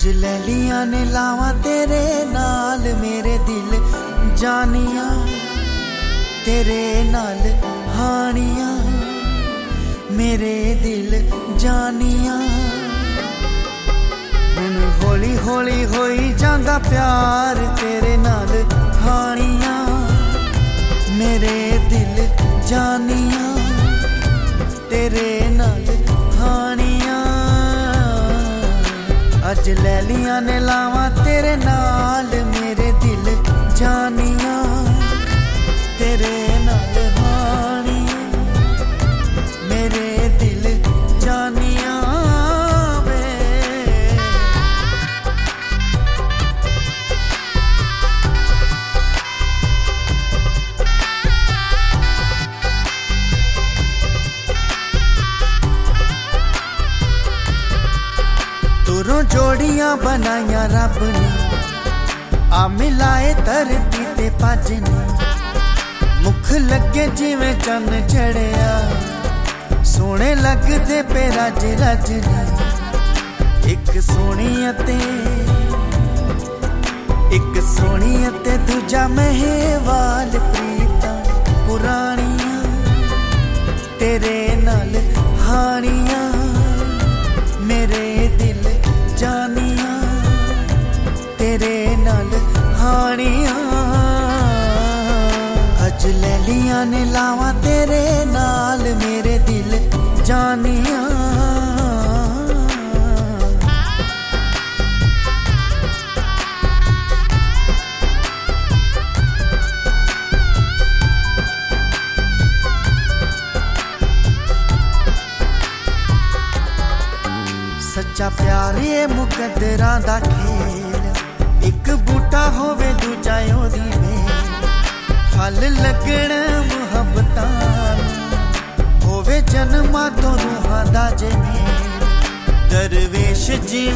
अज लैलियां ने लावां तेरे नाल मेरे दिल जानियां, तेरे नाल हानियां मेरे दिल जानियां। हुण हौली हौली होई जांदा प्यार तेरे नाल हानियां मेरे दिल जानियां, तेरे नाल हानियां। अज लैलियां ने लावां तेरे नाल मेरे दिल जानियां, तेरे नाल हानियां मेरे दिल जानियां वे। तुरों जोड़ियां बनाइया रब ने, आ मिलाए धरती ते पज ने। मुख लगे जिवें चन चढ़िया, सोहने लगदे पे रज रज ने। एक सोहनी ते दूजा महवाल प्रीतां पुरानियां तेरे नाल हानियां मेरे दिल जानियां, तेरे नाल हानियां। अज लैलियां ने लावां तेरे नाल मेरे दिल जानियां। सच्चा प्यार ये मुकद्दरां दा खेल, एक बूटा होवे दूजा ओदी मेल। फल लगण मुहब्बतां होवे जन्मां तो रूहां दा जे मेल। दरवेश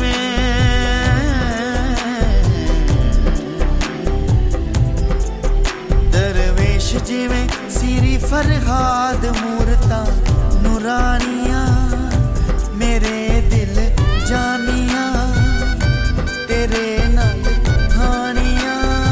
जिवें सीरी फरहाद मूरतां नूरानियां मेरे दिल जानियां, तेरे नाल हानियां।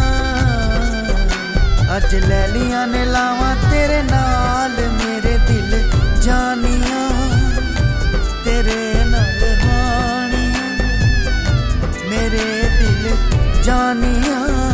अज लैलियां ने लावां तेरे नाल मेरे दिल जानियां, तेरे नाल हानियां मेरे दिल जानियां।